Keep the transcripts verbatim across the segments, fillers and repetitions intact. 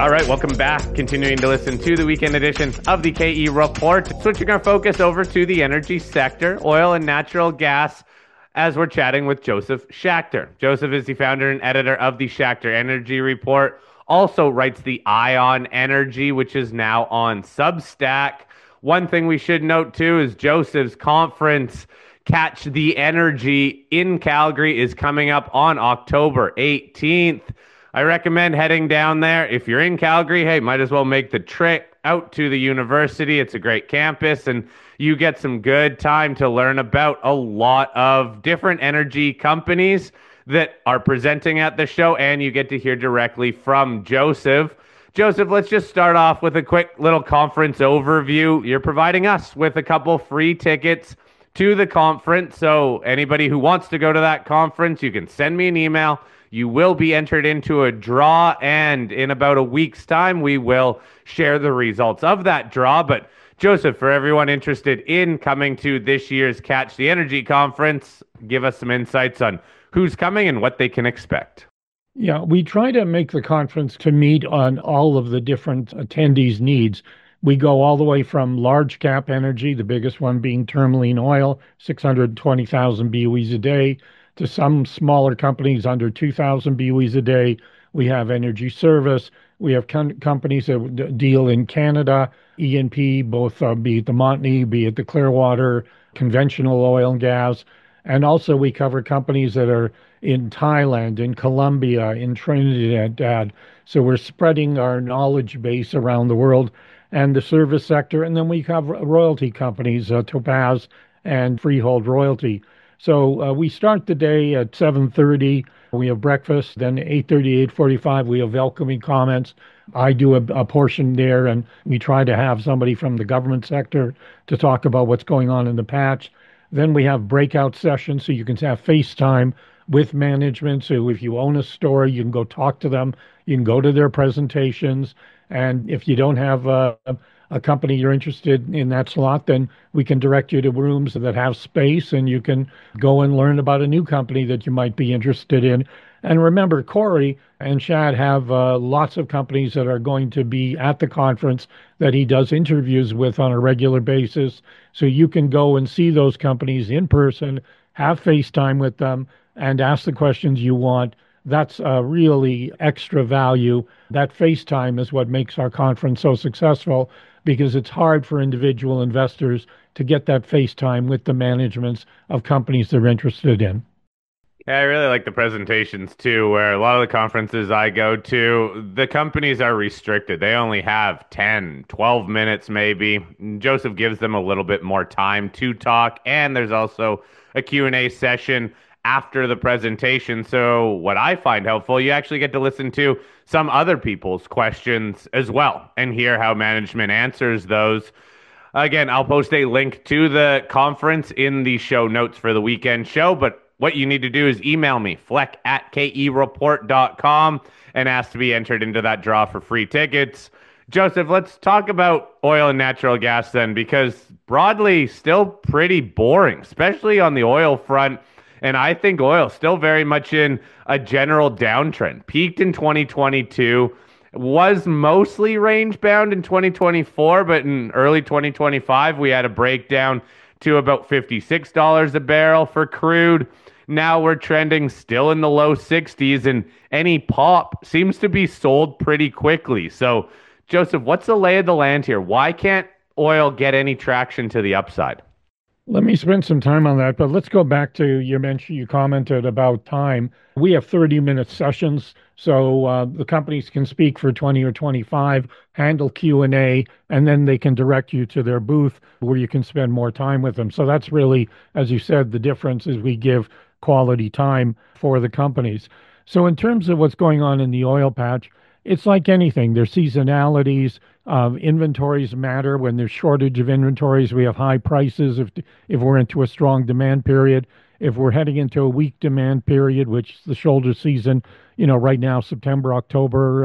All right, welcome back. Continuing to listen to the weekend edition of the K E Report. Switching our focus over to the energy sector, oil and natural gas, as we're chatting with Joseph Schachter. Joseph is the founder and editor of the Schachter Energy Report, also writes the Ion Energy, which is now on Substack. One thing we should note, too, is Joseph's conference, Catch the Energy in Calgary, is coming up on October eighteenth. I recommend heading down there. If you're in Calgary, hey, might as well make the trip out to the university. It's a great campus, and you get some good time to learn about a lot of different energy companies that are presenting at the show, and you get to hear directly from Joseph. Joseph, let's just start off with a quick little conference overview. You're providing us with a couple free tickets to the conference, so anybody who wants to go to that conference, you can send me an email. You will be entered into a draw, and in about a week's time, we will share the results of that draw. But Joseph, for everyone interested in coming to this year's Catch the Energy Conference, give us some insights on who's coming and what they can expect. Yeah, we try to make the conference to meet on all of the different attendees' needs. We go all the way from large cap energy, the biggest one being Tourmaline Oil, six hundred twenty thousand B O Es a day, to some smaller companies under two thousand B O Es a day. We have Energy Service. We have com- companies that deal in Canada, E and P, both uh, be it the Montney, be it the Clearwater, conventional oil and gas. And also we cover companies that are in Thailand, in Colombia, in Trinidad. So we're spreading our knowledge base around the world and the service sector. And then we cover royalty companies, uh, Topaz and Freehold Royalty. So uh, we start the day at seven thirty. We have breakfast. Then eight thirty, eight forty-five, we have welcoming comments. I do a, a portion there, and we try to have somebody from the government sector to talk about what's going on in the patch. Then we have breakout sessions, so you can have FaceTime with management. So if you own a store, you can go talk to them. You can go to their presentations. And if you don't have a, a company you're interested in that slot, then we can direct you to rooms that have space, and you can go and learn about a new company that you might be interested in. And remember, Corey and Shad have uh, lots of companies that are going to be at the conference that he does interviews with on a regular basis. So you can go and see those companies in person, have FaceTime with them, and ask the questions you want. That's uh, really extra value. That FaceTime is what makes our conference so successful, because it's hard for individual investors to get that FaceTime with the managements of companies they're interested in. Yeah, I really like the presentations too, where a lot of the conferences I go to, the companies are restricted. They only have ten, twelve minutes maybe. Joseph gives them a little bit more time to talk, and there's also a Q and A session after the presentation. So what I find helpful, you actually get to listen to some other people's questions as well and hear how management answers those. Again, I'll post a link to the conference in the show notes for the weekend show, but what you need to do is email me, fleck at k e report dot com, and ask to be entered into that draw for free tickets. Joseph, let's talk about oil and natural gas then, because broadly, still pretty boring, especially on the oil front. And I think oil still very much in a general downtrend. Peaked in twenty twenty-two, was mostly range-bound in twenty twenty-four, but in early twenty twenty-five, we had a breakdown to about fifty-six dollars a barrel for crude. Now we're trending still in the low sixties, and any pop seems to be sold pretty quickly. So, Joseph, what's the lay of the land here? Why can't oil get any traction to the upside? Let me spend some time on that, but let's go back to you mentioned, you commented about time. We have thirty minute sessions, so uh, the companies can speak for twenty or twenty-five, handle Q and A, and then they can direct you to their booth where you can spend more time with them. So that's really, as you said, the difference is we give quality time for the companies. So in terms of what's going on in the oil patch, it's like anything. There's seasonalities. Um, inventories matter. When there's shortage of inventories, we have high prices if if we're into a strong demand period. If we're heading into a weak demand period, which is the shoulder season, you know, right now, September, October, uh,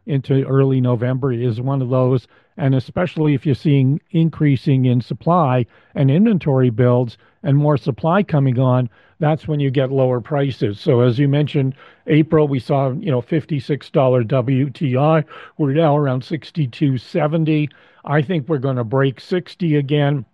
into early November is one of those. And especially if you're seeing increasing in supply and inventory builds and more supply coming on, that's when you get lower prices. So as you mentioned, April we saw, you know, fifty-six dollars W T I. We're now around sixty-two seventy. I think we're going to break sixty again.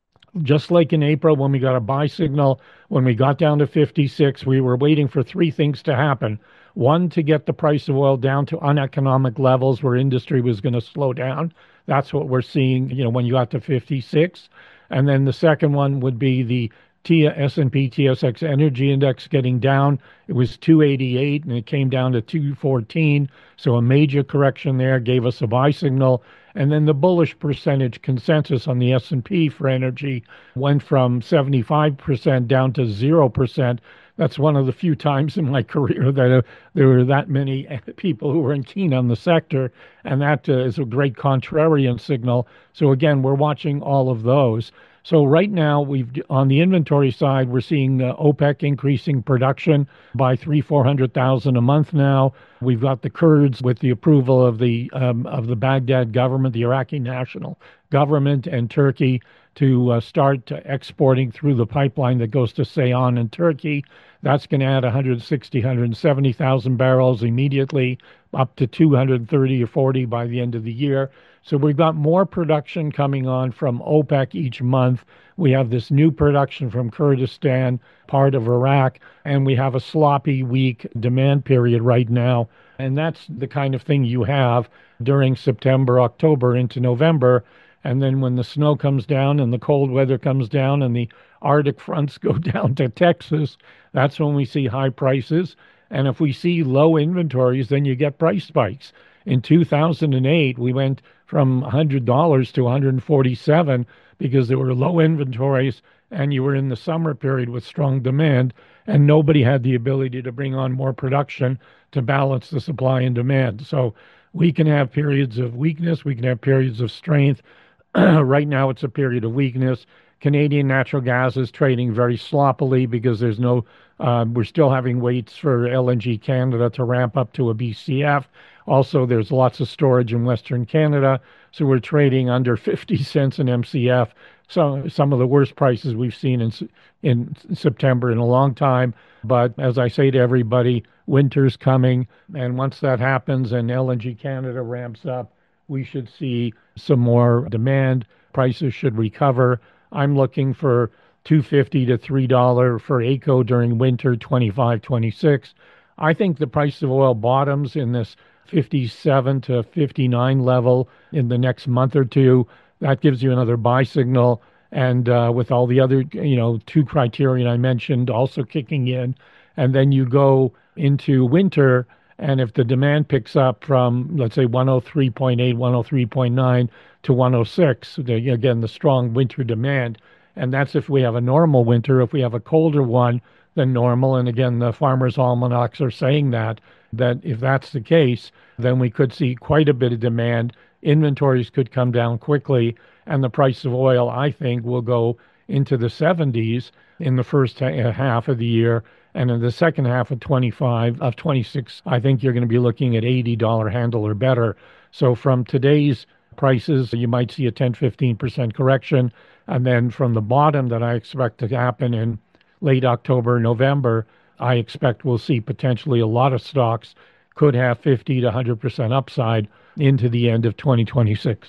Just like in April when we got a buy signal, when we got down to fifty-six, we were waiting for three things to happen. One, to get the price of oil down to uneconomic levels where industry was going to slow down. That's what we're seeing, you know, when you got to fifty-six. And then the second one would be the T- S and P T S X Energy Index getting down. It was two eighty-eight and it came down to two fourteen. So a major correction there gave us a buy signal. And then the bullish percentage consensus on the S and P for energy went from seventy-five percent down to zero percent. That's one of the few times in my career that uh, there were that many people who were keen on the sector. And that uh, is a great contrarian signal. So again, we're watching all of those. So right now, we've on the inventory side, we're seeing uh, OPEC increasing production by three, four hundred thousand a month now. We've got the Kurds with the approval of the um, of the Baghdad government, the Iraqi national government, and Turkey to uh, start uh, exporting through the pipeline that goes to Ceyhan in Turkey. That's going to add one hundred sixty, one hundred seventy thousand barrels immediately, up to two hundred thirty or forty by the end of the year. So we've got more production coming on from OPEC each month. We have this new production from Kurdistan, part of Iraq, and we have a sloppy, weak demand period right now. And that's the kind of thing you have during September, October into November. And then when the snow comes down and the cold weather comes down and the Arctic fronts go down to Texas, that's when we see high prices. And if we see low inventories, then you get price spikes. In two thousand eight, we went from one hundred dollars to one hundred forty-seven dollars because there were low inventories and you were in the summer period with strong demand, and nobody had the ability to bring on more production to balance the supply and demand. So we can have periods of weakness, we can have periods of strength. Right now, it's a period of weakness. Canadian natural gas is trading very sloppily because there's no, uh, we're still having waits for L N G Canada to ramp up to a B C F. Also, there's lots of storage in Western Canada, so we're trading under fifty cents an M C F. So some of the worst prices we've seen in in September in a long time. But as I say to everybody, winter's coming, and once that happens and L N G Canada ramps up, we should see some more demand. Prices should recover. I'm looking for two fifty to three dollars for A C O during winter twenty-five twenty-six. I think the price of oil bottoms in this fifty-seven to fifty-nine level in the next month or two. That gives you another buy signal. And uh, with all the other, you know, two criterion I mentioned also kicking in, and then you go into winter, and if the demand picks up from, let's say, one oh three point eight, one oh three point nine to one oh six, the, again, the strong winter demand, and that's if we have a normal winter. If we have a colder one than normal, and again, the farmers' almanacs are saying that, that if that's the case, then we could see quite a bit of demand. Inventories could come down quickly, and the price of oil, I think, will go into the seventies in the first ha- half of the year. And in the second half of twenty-five, of twenty-six, I think you're going to be looking at eighty dollars handle or better. So from today's prices, you might see a ten, fifteen percent correction. And then from the bottom that I expect to happen in late October, November, I expect we'll see potentially a lot of stocks could have fifty to one hundred percent upside into the end of twenty twenty-six.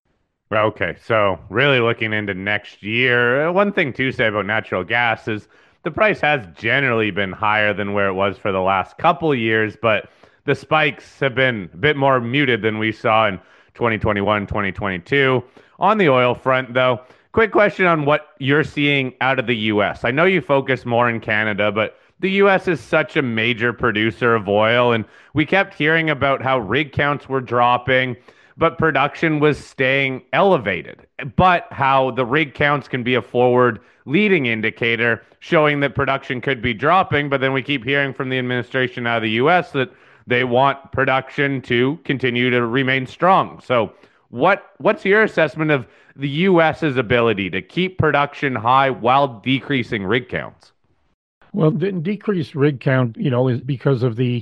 Okay, so really looking into next year, one thing to say about natural gas is the price has generally been higher than where it was for the last couple of years, but the spikes have been a bit more muted than we saw in twenty twenty-one, twenty twenty-two. On the oil front, though, quick question on what you're seeing out of the U S. I know you focus more in Canada, but the U S is such a major producer of oil, and we kept hearing about how rig counts were dropping, but production was staying elevated. But how the rig counts can be a forward leading indicator showing that production could be dropping, but then we keep hearing from the administration out of the U S that they want production to continue to remain strong. So what what's your assessment of the US's ability to keep production high while decreasing rig counts? Well, the decreased rig count, you know, is because of the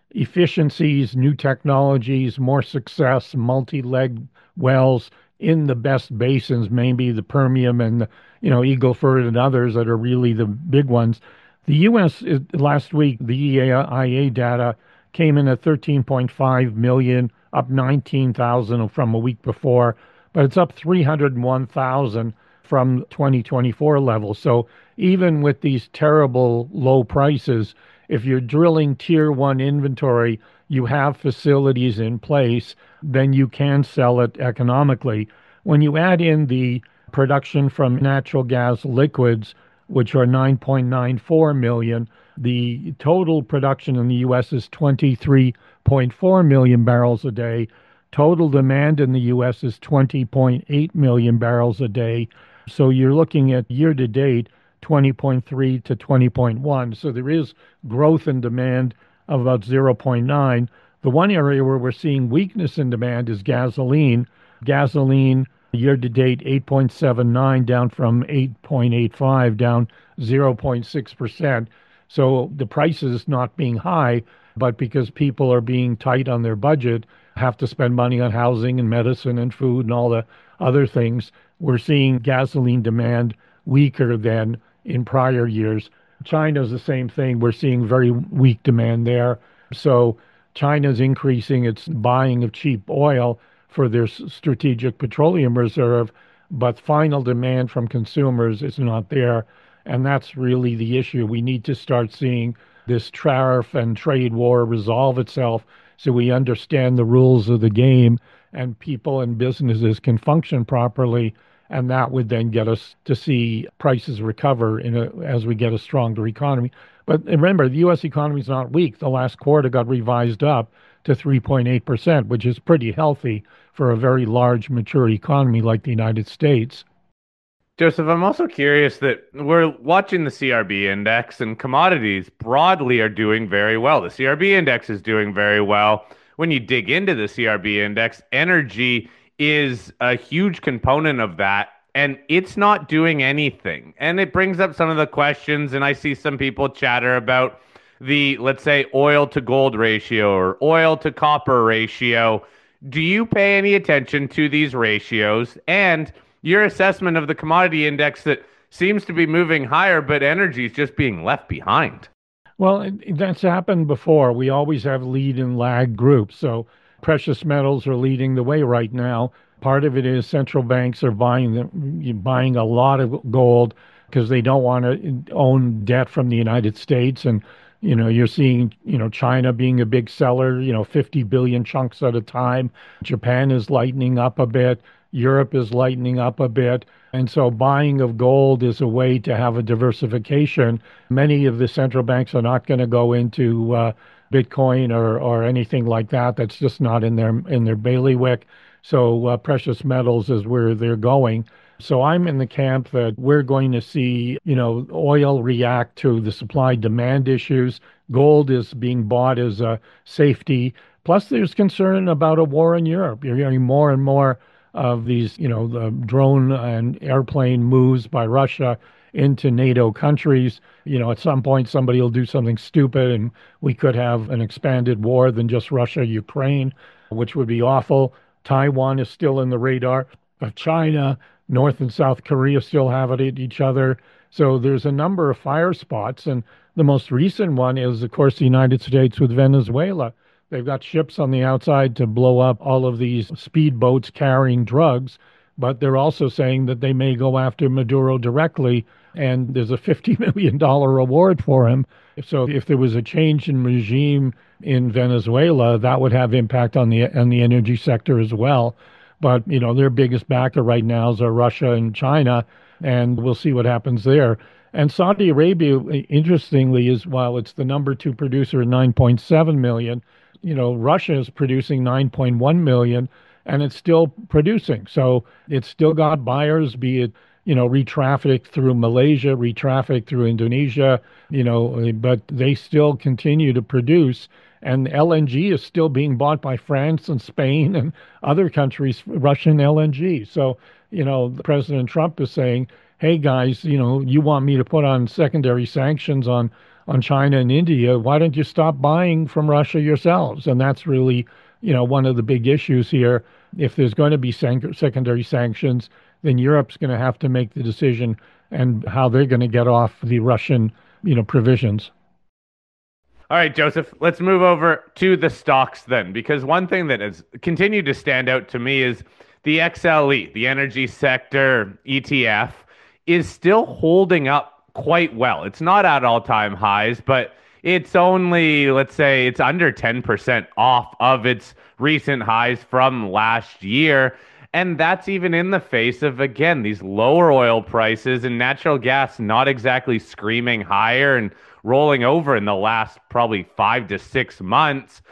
efficiencies, new technologies, more success, multi-leg wells in the best basins, maybe the Permian and the, you know, Eagle Ford and others that are really the big ones. The U S is, last week, the E I A data came in at thirteen point five million, up nineteen thousand from a week before, but it's up three hundred one thousand from twenty twenty-four levels. So even with these terrible low prices, if you're drilling tier one inventory, you have facilities in place, then you can sell it economically. When you add in the production from natural gas liquids, which are nine point nine four million, the total production in the U S is twenty-three point four million barrels a day. Total demand in the U S is twenty point eight million barrels a day. So you're looking at year to date twenty point three to twenty point one. So there is growth in demand of about zero point nine. The one area where we're seeing weakness in demand is gasoline. Gasoline year to date eight point seven nine, down from eight point eight five, down zero point six percent. So the price is not being high, but because people are being tight on their budget, have to spend money on housing and medicine and food and all the other things, we're seeing gasoline demand weaker than in prior years. China's the same thing. We're seeing very weak demand there. So China's increasing its buying of cheap oil for their strategic petroleum reserve, but final demand from consumers is not there. And that's really the issue. We need to start seeing this tariff and trade war resolve itself so we understand the rules of the game and people and businesses can function properly. And that would then get us to see prices recover in a, as we get a stronger economy. But remember, the U S economy is not weak. The last quarter got revised up to three point eight percent, which is pretty healthy for a very large, mature economy like the United States. Joseph, I'm also curious that we're watching the C R B index and commodities broadly are doing very well. The C R B index is doing very well. When you dig into the C R B index, energy is a huge component of that, and it's not doing anything. And it brings up some of the questions, and I see some people chatter about the, let's say, oil to gold ratio or oil to copper ratio. Do you pay any attention to these ratios and your assessment of the commodity index that seems to be moving higher, but energy is just being left behind? Well, that's happened before. We always have lead and lag groups. So precious metals are leading the way right now. Part of it is central banks are buying them, buying a lot of gold because they don't want to own debt from the United States. And, you know, you're seeing, you know, China being a big seller, you know, fifty billion chunks at a time. Japan is lightening up a bit. Europe is lightening up a bit. And so buying of gold is a way to have a diversification. Many of the central banks are not going to go into uh, Bitcoin or, or anything like that. That's just not in their in their bailiwick. So uh, precious metals is where they're going. So I'm in the camp that we're going to see, you know, oil react to the supply demand issues. Gold is being bought as a safety. Plus, there's concern about a war in Europe. You're hearing more and more of these, you know, the drone and airplane moves by Russia into NATO countries. You know, at some point somebody will do something stupid and we could have an expanded war than just Russia, Ukraine, which would be awful. Taiwan is still in the radar of China. North and South Korea still have it at each other. So there's a number of fire spots. And the most recent one is, of course, the United States with Venezuela. They've got ships on the outside to blow up all of these speedboats carrying drugs, but they're also saying that they may go after Maduro directly, and there's a fifty million dollars reward for him. So if there was a change in regime in Venezuela, that would have impact on the on the energy sector as well. But, you know, their biggest backer right now is Russia and China, and we'll see what happens there. And Saudi Arabia, interestingly, is while it's the number two producer at nine point seven million, you know, Russia is producing nine point one million and it's still producing. So it's still got buyers, be it, you know, re-trafficked through Malaysia, re-trafficked through Indonesia, you know, but they still continue to produce. And L N G is still being bought by France and Spain and other countries, Russian L N G. So, you know, President Trump is saying, hey, guys, you know, you want me to put on secondary sanctions on on China and India, why don't you stop buying from Russia yourselves? And that's really, you know, one of the big issues here. If there's going to be san- secondary sanctions, then Europe's going to have to make the decision and how they're going to get off the Russian, you know, provisions. All right, Joseph, let's move over to the stocks then, because one thing that has continued to stand out to me is the X L E, the energy sector E T F, is still holding up quite well. It's not at all-time highs, but it's only, let's say, it's under ten percent off of its recent highs from last year. And that's even in the face of, again, these lower oil prices and natural gas not exactly screaming higher and rolling over in the last probably five to six months.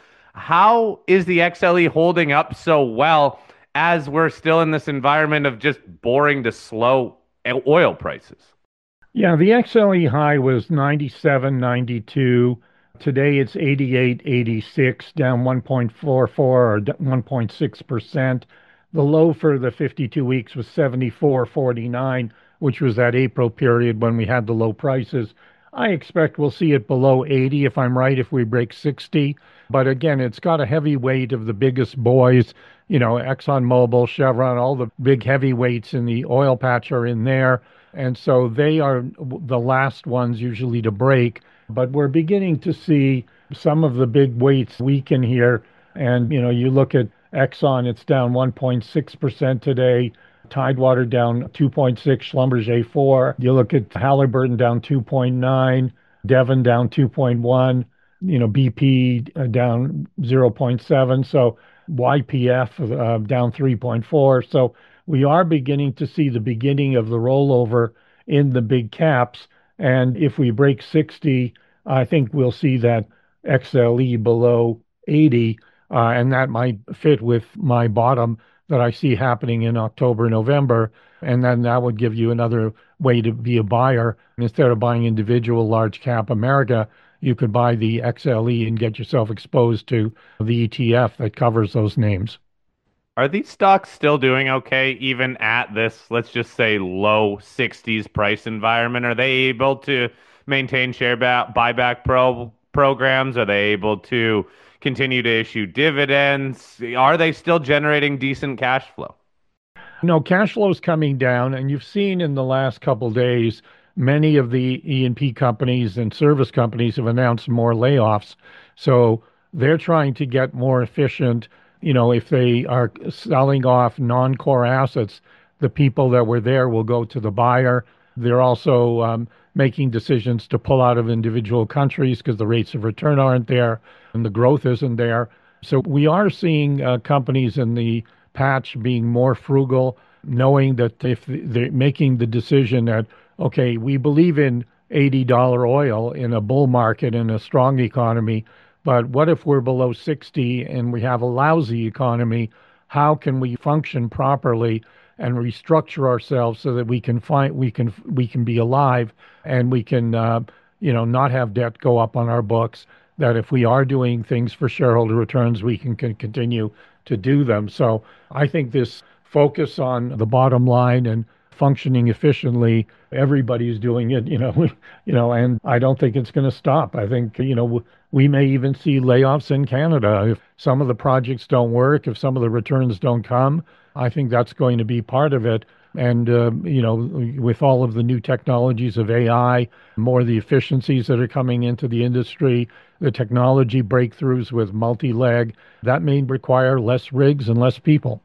How is the X L E holding up so well as we're still in this environment of just boring to slow oil prices? Yeah, the X L E high was ninety-seven, ninety-two. Today it's eighty-eight, eighty-six, down one point four four or one point six percent. The low for the fifty-two weeks was seventy-four forty-nine, which was that April period when we had the low prices. I expect we'll see it below eighty if I'm right, if we break sixty. But again, it's got a heavy weight of the biggest boys, you know, ExxonMobil, Chevron, all the big heavyweights in the oil patch are in there. And so they are the last ones usually to break. But we're beginning to see some of the big weights weaken here. And, you know, you look at Exxon, it's down one point six percent today. Tidewater down two point six, Schlumberger four. You look at Halliburton down two point nine, Devon down two point one, you know, B P uh, down zero point seven. So Y P F uh, down three point four. So we are beginning to see the beginning of the rollover in the big caps. And if we break sixty, I think we'll see that X L E below eighty. Uh, and that might fit with my bottom that I see happening in October, November. And then that would give you another way to be a buyer. Instead of buying individual large cap America, you could buy the X L E and get yourself exposed to the E T F that covers those names. Are these stocks still doing okay, even at this, let's just say, low sixties price environment? Are they able to maintain share ba- buyback pro- programs? Are they able to continue to issue dividends? Are they still generating decent cash flow? No, cash flow is coming down, and you've seen in the last couple days many of the E and P companies and service companies have announced more layoffs. So they're trying to get more efficient. You know, if they are selling off non-core assets, the people that were there will go to the buyer. They're also um, making decisions to pull out of individual countries because the rates of return aren't there and the growth isn't there. So we are seeing uh, companies in the patch being more frugal, knowing that if they're making the decision that, okay, we believe in eighty dollars oil in a bull market in a strong economy, but what if we're below sixty and we have a lousy economy? How can we function properly and restructure ourselves so that we can find we can we can be alive and we can uh, you know not have debt go up on our books? That if we are doing things for shareholder returns, we can, can continue to do them. So I think this focus on the bottom line and functioning efficiently, everybody's doing it, you know, you know, and I don't think it's going to stop. I think, you know, we may even see layoffs in Canada if some of the projects don't work, if some of the returns don't come. I think that's going to be part of it. And, uh, you know, with all of the new technologies of A I, more of the efficiencies that are coming into the industry, the technology breakthroughs with multi-leg, that may require less rigs and less people.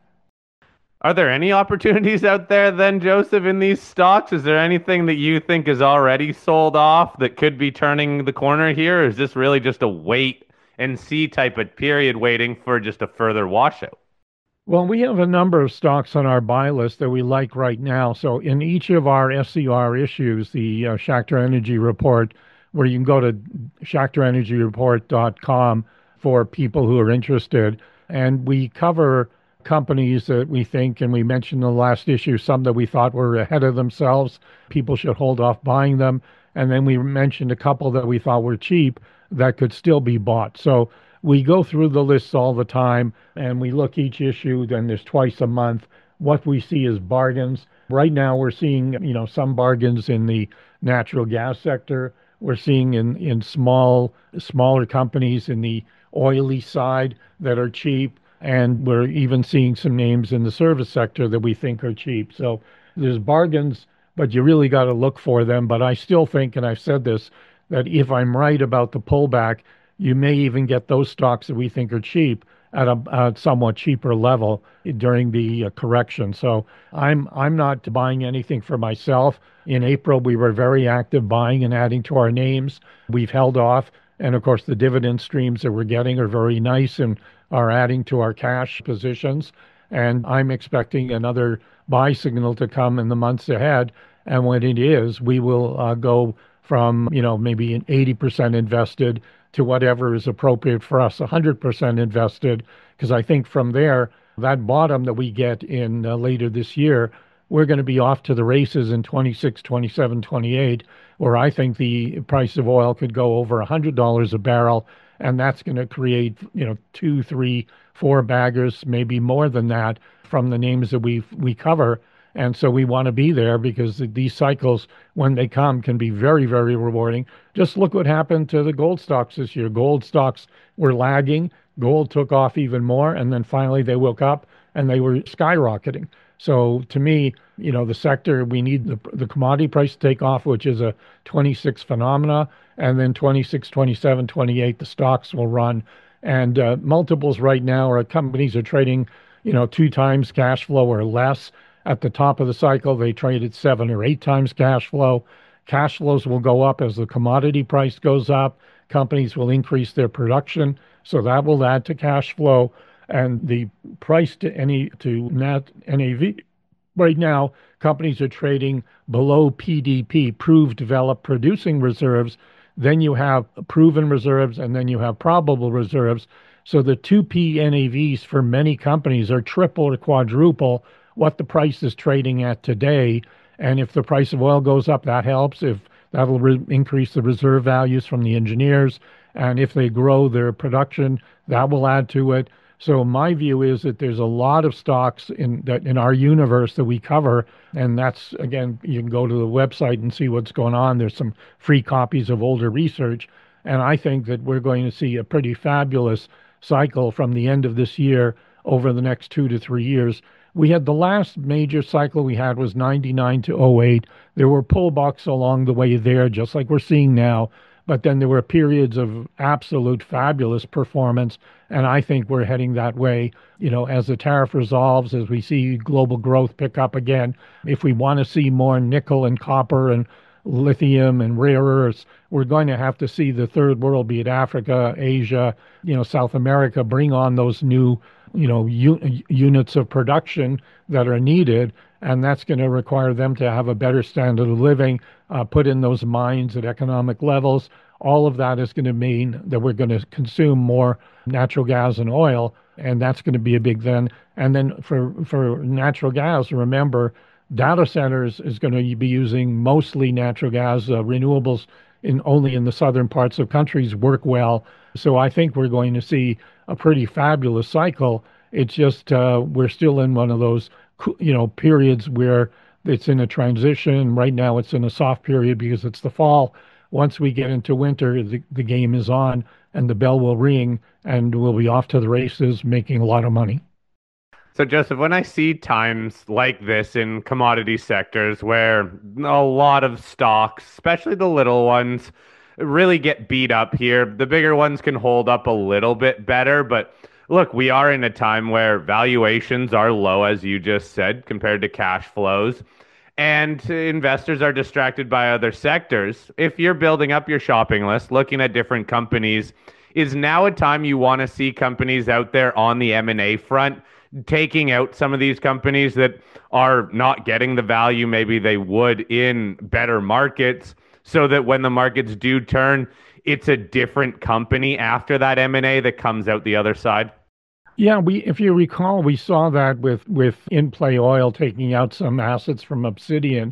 Are there any opportunities out there then, Joseph, in these stocks? Is there anything that you think is already sold off that could be turning the corner here? Or is this really just a wait and see type of period waiting for just a further washout? Well, we have a number of stocks on our buy list that we like right now. So in each of our S C R issues, the uh, Schachter Energy Report, where you can go to schachter energy report dot com for people who are interested, and we cover companies that we think, and we mentioned in the last issue, some that we thought were ahead of themselves. People should hold off buying them. And then we mentioned a couple that we thought were cheap that could still be bought. So we go through the lists all the time and we look each issue, then there's twice a month. What we see is bargains. Right now we're seeing, you know, some bargains in the natural gas sector. we're seeing in, in small, smaller companies in the oily side that are cheap. And we're even seeing some names in the service sector that we think are cheap. So there's bargains, but you really got to look for them. But I still think, and I've said this, that if I'm right about the pullback, you may even get those stocks that we think are cheap at a, a somewhat cheaper level during the uh, correction. So I'm I'm not buying anything for myself. In April, we were very active buying and adding to our names. We've held off, and of course, the dividend streams that we're getting are very nice and are adding to our cash positions. And I'm expecting another buy signal to come in the months ahead. And when it is, we will uh, go from, you know, maybe an eighty percent invested to whatever is appropriate for us, one hundred percent invested. Because I think from there, that bottom that we get in uh, later this year, we're going to be off to the races in twenty-six, twenty-seven, twenty-eight, where I think the price of oil could go over one hundred dollars a barrel. And that's going to create, you know, two, three, four baggers, maybe more than that from the names that we we cover. And so we want to be there because these cycles, when they come, can be very, very rewarding. Just look what happened to the gold stocks this year. Gold stocks were lagging. Gold took off even more. And then finally they woke up and they were skyrocketing. So to me, you know, the sector, we need the, the commodity price to take off, which is a twenty-six phenomena. And then twenty-six, twenty-seven, twenty-eight, the stocks will run. And uh, multiples right now are companies are trading, you know, two times cash flow or less. At the top of the cycle, they traded seven or eight times cash flow. Cash flows will go up as the commodity price goes up. Companies will increase their production, so that will add to cash flow. And the price to any to net N A V right now, companies are trading below P D P, proved developed producing reserves. Then you have proven reserves, and then you have probable reserves. So the two P N A Vs for many companies are triple or quadruple what the price is trading at today. And if the price of oil goes up, that helps. If that'll re- increase the reserve values from the engineers. And if they grow their production, that will add to it. So my view is that there's a lot of stocks in that in our universe that we cover, and that's, again, you can go to the website and see what's going on. There's some free copies of older research, and I think that we're going to see a pretty fabulous cycle from the end of this year over the next two to three years. We had the last major cycle we had was ninety-nine to oh eight. There were pullbacks along the way there, just like we're seeing now. But then there were periods of absolute fabulous performance. And I think we're heading that way, you know, as the tariff resolves, as we see global growth pick up again. If we want to see more nickel and copper and lithium and rare earths, we're going to have to see the third world, be it Africa, Asia, you know, South America, bring on those new, you know, u- units of production that are needed. And that's going to require them to have a better standard of living, uh, put in those mines at economic levels. All of that is going to mean that we're going to consume more natural gas and oil, and that's going to be a big then. And then for, for natural gas, remember, data centers is going to be using mostly natural gas. Uh, renewables in only in the southern parts of countries work well. So I think we're going to see a pretty fabulous cycle. It's just uh, we're still in one of those, you know, periods where it's in a transition. Right now it's in a soft period because it's the fall. Once we get into winter, the, the game is on and the bell will ring and we'll be off to the races making a lot of money. So, Joseph, when I see times like this in commodity sectors where a lot of stocks, especially the little ones, really get beat up here, the bigger ones can hold up a little bit better. But look, we are in a time where valuations are low, as you just said, compared to cash flows. And investors are distracted by other sectors. If you're building up your shopping list, looking at different companies, is now a time you want to see companies out there on the M and A front taking out some of these companies that are not getting the value maybe they would in better markets, so that when the markets do turn, it's a different company after that M and A that comes out the other side? Yeah, we if you recall, we saw that with with In Play Oil taking out some assets from Obsidian,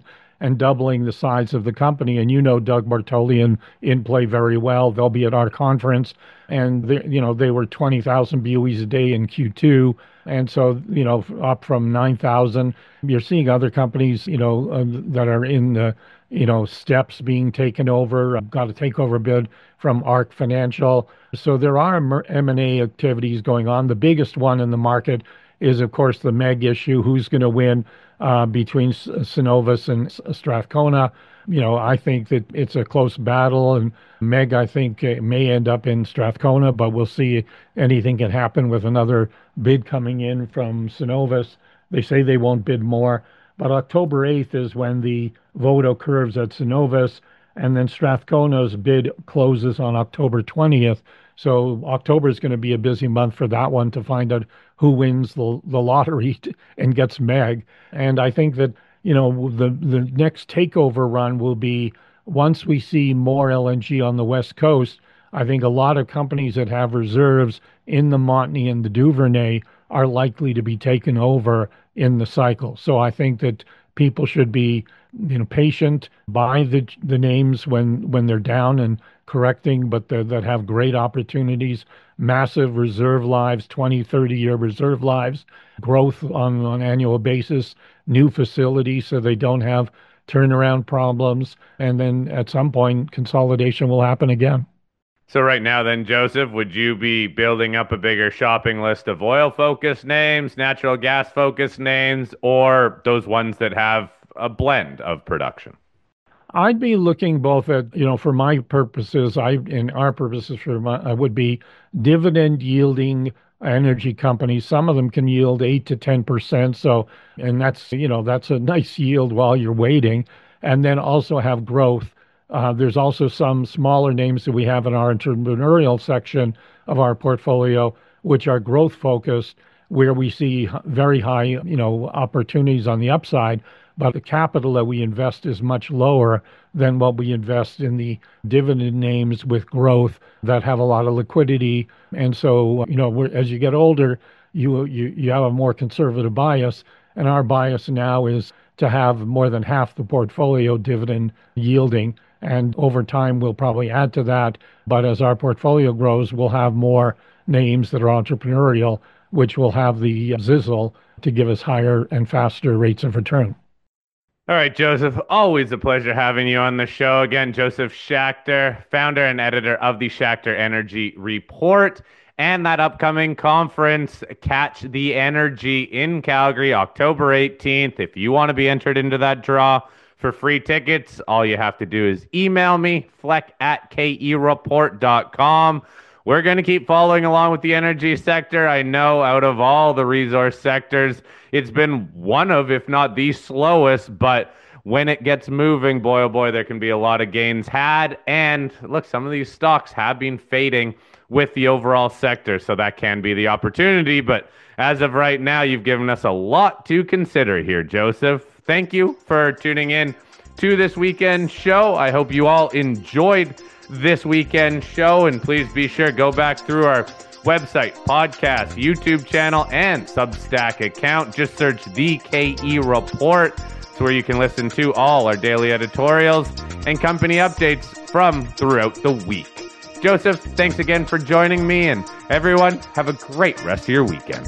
and doubling the size of the company. And you know Doug Bartoli and InPlay very well. They'll be at our conference, and they, you know they were twenty thousand B O Es a day in Q two, and so you know up from nine thousand. You're seeing other companies you know uh, that are in the you know steps being taken over. I've got a takeover bid from ARC Financial. So there are M and A activities going on. The biggest one in the market is, of course, the Meg issue. Who's going to win uh, between Cenovus and Strathcona? You know, I think that it's a close battle, and Meg, I think, may end up in Strathcona, but we'll see. Anything can happen with another bid coming in from Cenovus. They say they won't bid more, but October eighth is when the vote occurs at Cenovus, and then Strathcona's bid closes on October twentieth. So October is going to be a busy month for that one to find out who wins the, the lottery and gets Meg. And I think that, you know, the, the next takeover run will be once we see more L N G on the West Coast. I think a lot of companies that have reserves in the Montney and the Duvernay are likely to be taken over in the cycle. So I think that people should be, you know, patient, buy the the names when when they're down and correcting, but that have great opportunities, massive reserve lives, twenty, thirty year reserve lives, growth on an annual basis, new facilities so they don't have turnaround problems, and then at some point consolidation will happen again. So right now then, Joseph, would you be building up a bigger shopping list of oil-focused names, natural gas-focused names, or those ones that have a blend of production? I'd be looking both at, you know, for my purposes, I, in our purposes, for my, I would be dividend yielding energy companies. Some of them can yield eight to ten percent. So, and that's, you know, that's a nice yield while you're waiting, and then also have growth. Uh, there's also some smaller names that we have in our entrepreneurial section of our portfolio, which are growth focused, where we see very high, you know, opportunities on the upside, but the capital that we invest is much lower than what we invest in the dividend names with growth that have a lot of liquidity. And so, you know, we're, as you get older, you, you you have a more conservative bias, and our bias now is to have more than half the portfolio dividend yielding. And over time, we'll probably add to that. But as our portfolio grows, we'll have more names that are entrepreneurial, which will have the zizzle to give us higher and faster rates of return. All right, Joseph, always a pleasure having you on the show. Again, Joseph Schachter, founder and editor of the Schachter Energy Report, and that upcoming conference, Catch the Energy in Calgary, October eighteenth. If you want to be entered into that draw for free tickets, all you have to do is email me, fleck at k e report dot com. We're going to keep following along with the energy sector. I know out of all the resource sectors, it's been one of, if not the slowest, but when it gets moving, boy, oh boy, there can be a lot of gains had. And look, some of these stocks have been fading with the overall sector, so that can be the opportunity. But as of right now, you've given us a lot to consider here, Joseph. Thank you for tuning in to this weekend show. I hope you all enjoyed this weekend show, and please be sure go back through our website, podcast, YouTube channel, and Substack account. Just search The K E Report. It's where you can listen to all our daily editorials and company updates from throughout the week. Joseph, thanks again for joining me, and everyone, have a great rest of your weekend.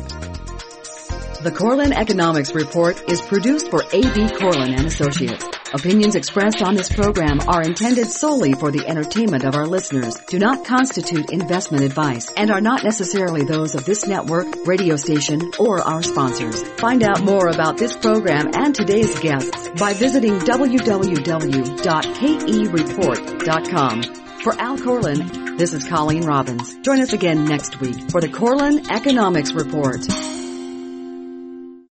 The Corlin Economics Report is produced for A B Corlin and Associates. Opinions expressed on this program are intended solely for the entertainment of our listeners, do not constitute investment advice, and are not necessarily those of this network, radio station, or our sponsors. Find out more about this program and today's guests by visiting w w w dot k e report dot com. For Al Corlin, this is Colleen Robbins. Join us again next week for the Corlin Economics Report.